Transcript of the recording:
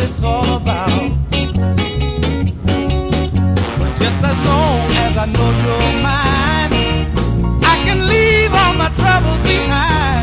it's all about. But just as long as I know you're mine, I can leave all my troubles behind.